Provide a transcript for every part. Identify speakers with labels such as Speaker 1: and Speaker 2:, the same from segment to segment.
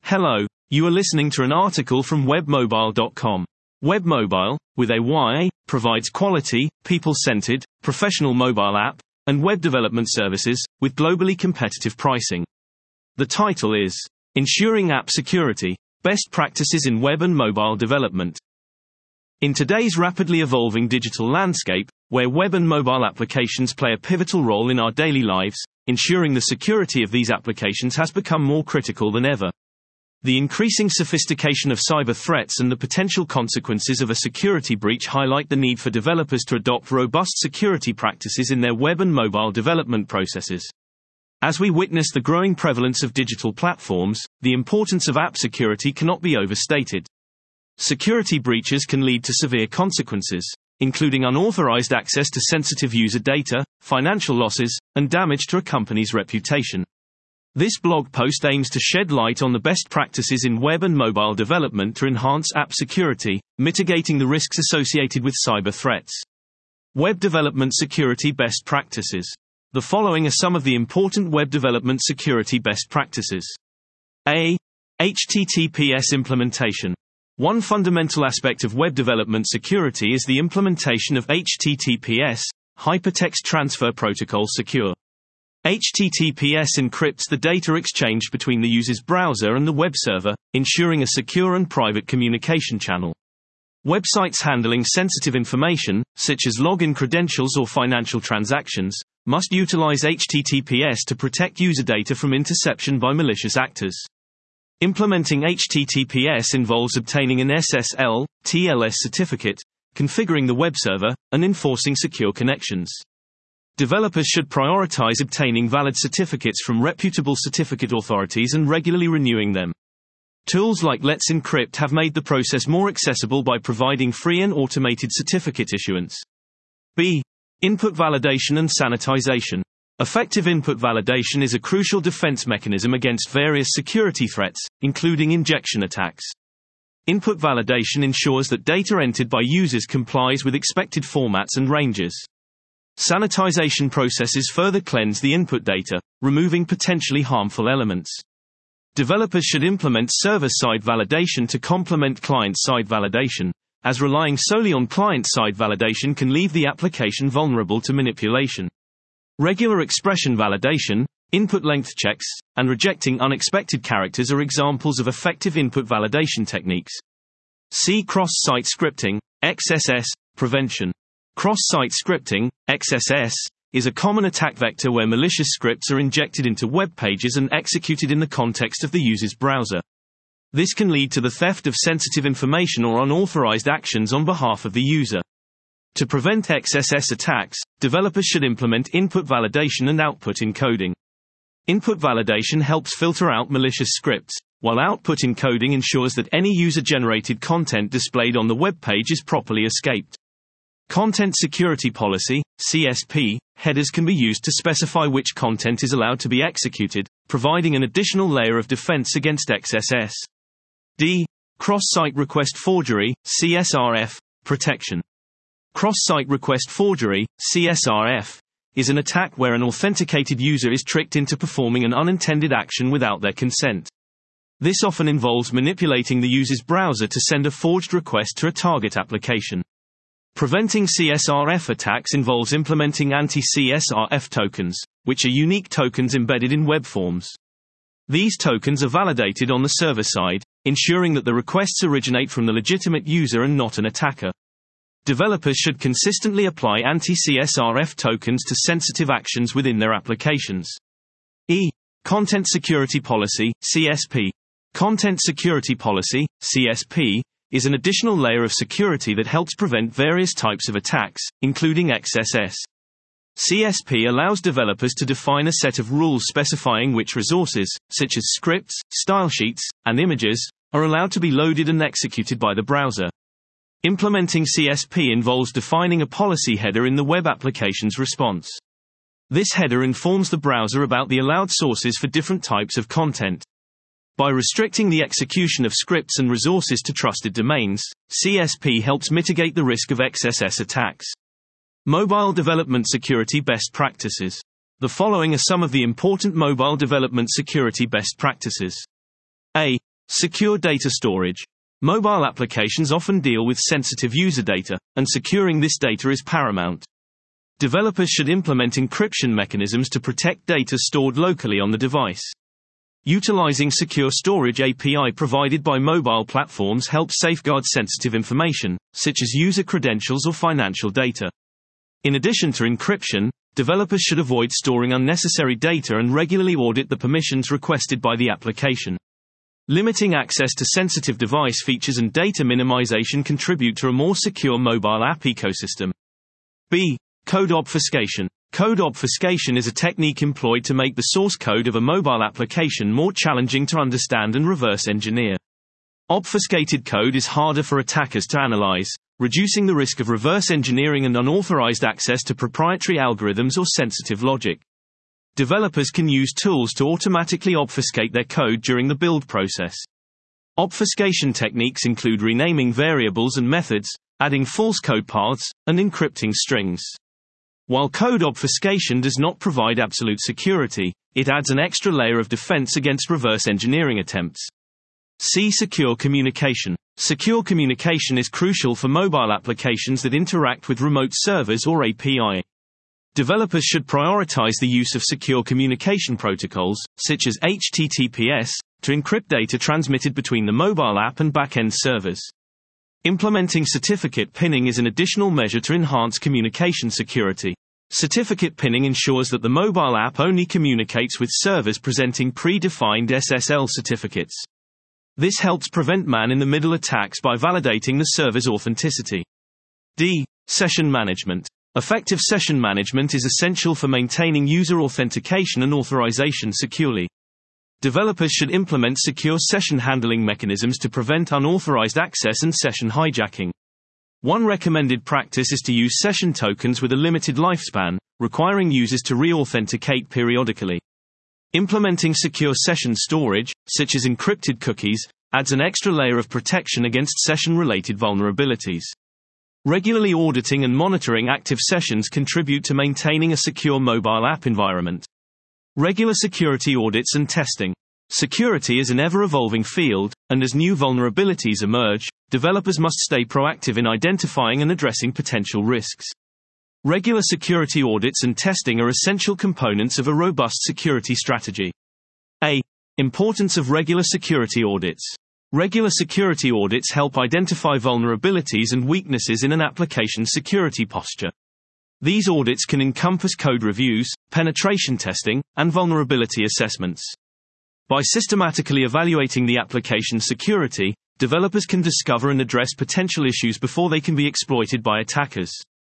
Speaker 1: Hello, you are listening to an article from webmobile.com. Webmobile, with a Y, provides quality, people-centered, professional mobile app and web development services with globally competitive pricing. The title is Ensuring App Security: Best Practices in Web and Mobile Development. In today's rapidly evolving digital landscape, where web and mobile applications play a pivotal role in our daily lives, ensuring the security of these applications has become more critical than ever. The increasing sophistication of cyber threats and the potential consequences of a security breach highlight the need for developers to adopt robust security practices in their web and mobile development processes. As we witness the growing prevalence of digital platforms, the importance of app security cannot be overstated. Security breaches can lead to severe consequences, including unauthorized access to sensitive user data, financial losses, and damage to a company's reputation. This blog post aims to shed light on the best practices in web and mobile development to enhance app security, mitigating the risks associated with cyber threats. Web development security best practices. The following are some of the important web development security best practices. A. HTTPS implementation. One fundamental aspect of web development security is the implementation of HTTPS, Hypertext Transfer Protocol Secure. HTTPS encrypts the data exchanged between the user's browser and the web server, ensuring a secure and private communication channel. Websites handling sensitive information, such as login credentials or financial transactions, must utilize HTTPS to protect user data from interception by malicious actors. Implementing HTTPS involves obtaining an SSL/TLS certificate, configuring the web server, and enforcing secure connections. Developers should prioritize obtaining valid certificates from reputable certificate authorities and regularly renewing them. Tools like Let's Encrypt have made the process more accessible by providing free and automated certificate issuance. B. Input validation and sanitization. Effective input validation is a crucial defense mechanism against various security threats, including injection attacks. Input validation ensures that data entered by users complies with expected formats and ranges. Sanitization processes further cleanse the input data, removing potentially harmful elements. Developers should implement server-side validation to complement client-side validation, as relying solely on client-side validation can leave the application vulnerable to manipulation. Regular expression validation, input length checks, and rejecting unexpected characters are examples of effective input validation techniques. C. Cross-site scripting, XSS, prevention. Cross-site scripting, XSS, is a common attack vector where malicious scripts are injected into web pages and executed in the context of the user's browser. This can lead to the theft of sensitive information or unauthorized actions on behalf of the user. To prevent XSS attacks, developers should implement input validation and output encoding. Input validation helps filter out malicious scripts, while output encoding ensures that any user-generated content displayed on the web page is properly escaped. Content Security Policy, CSP, headers can be used to specify which content is allowed to be executed, providing an additional layer of defense against XSS. D. Cross-site request forgery, CSRF, protection. Cross-site request forgery, CSRF, is an attack where an authenticated user is tricked into performing an unintended action without their consent. This often involves manipulating the user's browser to send a forged request to a target application. Preventing CSRF attacks involves implementing anti-CSRF tokens, which are unique tokens embedded in web forms. These tokens are validated on the server side, ensuring that the requests originate from the legitimate user and not an attacker. Developers should consistently apply anti-CSRF tokens to sensitive actions within their applications. E. Content Security Policy, CSP. Content Security Policy, CSP, is an additional layer of security that helps prevent various types of attacks, including XSS. CSP allows developers to define a set of rules specifying which resources, such as scripts, stylesheets, and images, are allowed to be loaded and executed by the browser. Implementing CSP involves defining a policy header in the web application's response. This header informs the browser about the allowed sources for different types of content. By restricting the execution of scripts and resources to trusted domains, CSP helps mitigate the risk of XSS attacks. Mobile development security best practices. The following are some of the important mobile development security best practices. A. Secure data storage. Mobile applications often deal with sensitive user data, and securing this data is paramount. Developers should implement encryption mechanisms to protect data stored locally on the device. Utilizing secure storage API provided by mobile platforms helps safeguard sensitive information, such as user credentials or financial data. In addition to encryption, developers should avoid storing unnecessary data and regularly audit the permissions requested by the application. Limiting access to sensitive device features and data minimization contribute to a more secure mobile app ecosystem. B. Code obfuscation. Code obfuscation is a technique employed to make the source code of a mobile application more challenging to understand and reverse engineer. Obfuscated code is harder for attackers to analyze, reducing the risk of reverse engineering and unauthorized access to proprietary algorithms or sensitive logic. Developers can use tools to automatically obfuscate their code during the build process. Obfuscation techniques include renaming variables and methods, adding false code paths, and encrypting strings. While code obfuscation does not provide absolute security, it adds an extra layer of defense against reverse engineering attempts. C. Secure communication. Secure communication is crucial for mobile applications that interact with remote servers or API. Developers should prioritize the use of secure communication protocols, such as HTTPS, to encrypt data transmitted between the mobile app and back-end servers. Implementing certificate pinning is an additional measure to enhance communication security. Certificate pinning ensures that the mobile app only communicates with servers presenting predefined SSL certificates. This helps prevent man-in-the-middle attacks by validating the server's authenticity. D. Session management. Effective session management is essential for maintaining user authentication and authorization securely. Developers should implement secure session handling mechanisms to prevent unauthorized access and session hijacking. One recommended practice is to use session tokens with a limited lifespan, requiring users to re-authenticate periodically. Implementing secure session storage, such as encrypted cookies, adds an extra layer of protection against session-related vulnerabilities. Regularly auditing and monitoring active sessions contribute to maintaining a secure mobile app environment. Regular security audits and testing. Security is an ever-evolving field, and as new vulnerabilities emerge, developers must stay proactive in identifying and addressing potential risks. Regular security audits and testing are essential components of a robust security strategy. A. Importance of regular security audits. Regular security audits help identify vulnerabilities and weaknesses in an application's security posture. These audits can encompass code reviews, penetration testing, and vulnerability assessments. By systematically evaluating the application's security, developers can discover and address potential issues before they can be exploited by attackers.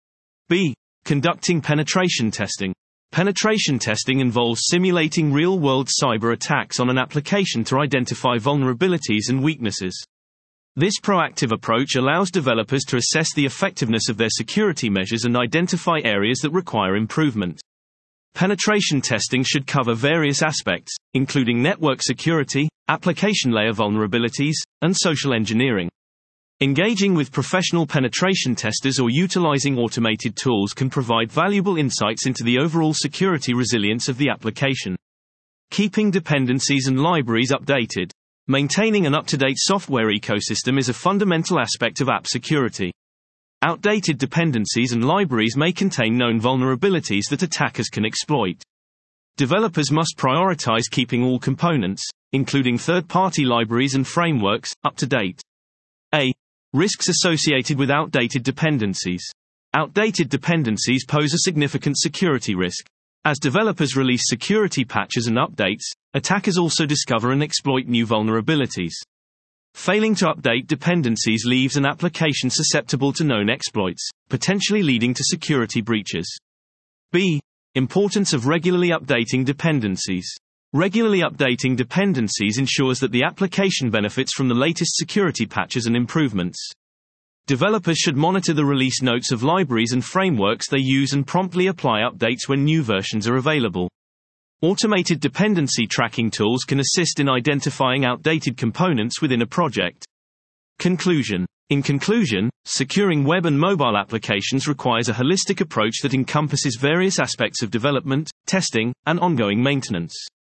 Speaker 1: B. Conducting penetration testing. Penetration testing involves simulating real-world cyber attacks on an application to identify vulnerabilities and weaknesses. This proactive approach allows developers to assess the effectiveness of their security measures and identify areas that require improvement. Penetration testing should cover various aspects, including network security, application layer vulnerabilities, and social engineering. Engaging with professional penetration testers or utilizing automated tools can provide valuable insights into the overall security resilience of the application. Keeping dependencies and libraries updated. Maintaining an up-to-date software ecosystem is a fundamental aspect of app security. Outdated dependencies and libraries may contain known vulnerabilities that attackers can exploit. Developers must prioritize keeping all components, including third-party libraries and frameworks, up to date. A. Risks associated with outdated dependencies. Outdated dependencies pose a significant security risk. As developers release security patches and updates, attackers also discover and exploit new vulnerabilities. Failing to update dependencies leaves an application susceptible to known exploits, potentially leading to security breaches. B. Importance of regularly updating dependencies. Regularly updating dependencies ensures that the application benefits from the latest security patches and improvements. Developers should monitor the release notes of libraries and frameworks they use and promptly apply updates when new versions are available. Automated dependency tracking tools can assist in identifying outdated components within a project. Conclusion. In conclusion, securing web and mobile applications requires a holistic approach that encompasses various aspects of development, testing, and ongoing maintenance.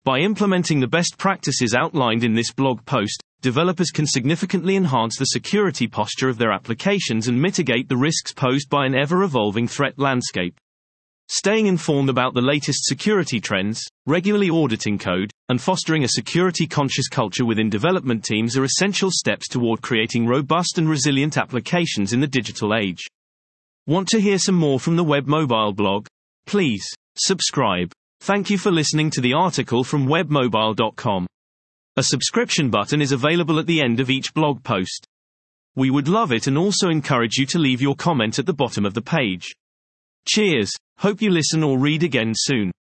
Speaker 1: By implementing the best practices outlined in this blog post, developers can significantly enhance the security posture of their applications and mitigate the risks posed by an ever-evolving threat landscape. Staying informed about the latest security trends, regularly auditing code, and fostering a security-conscious culture within development teams are essential steps toward creating robust and resilient applications in the digital age. Want to hear some more from the Web Mobile blog? Please subscribe. Thank you for listening to the article from webmobile.com. A subscription button is available at the end of each blog post. We would love it and also encourage you to leave your comment at the bottom of the page. Cheers, hope you listen or read again soon.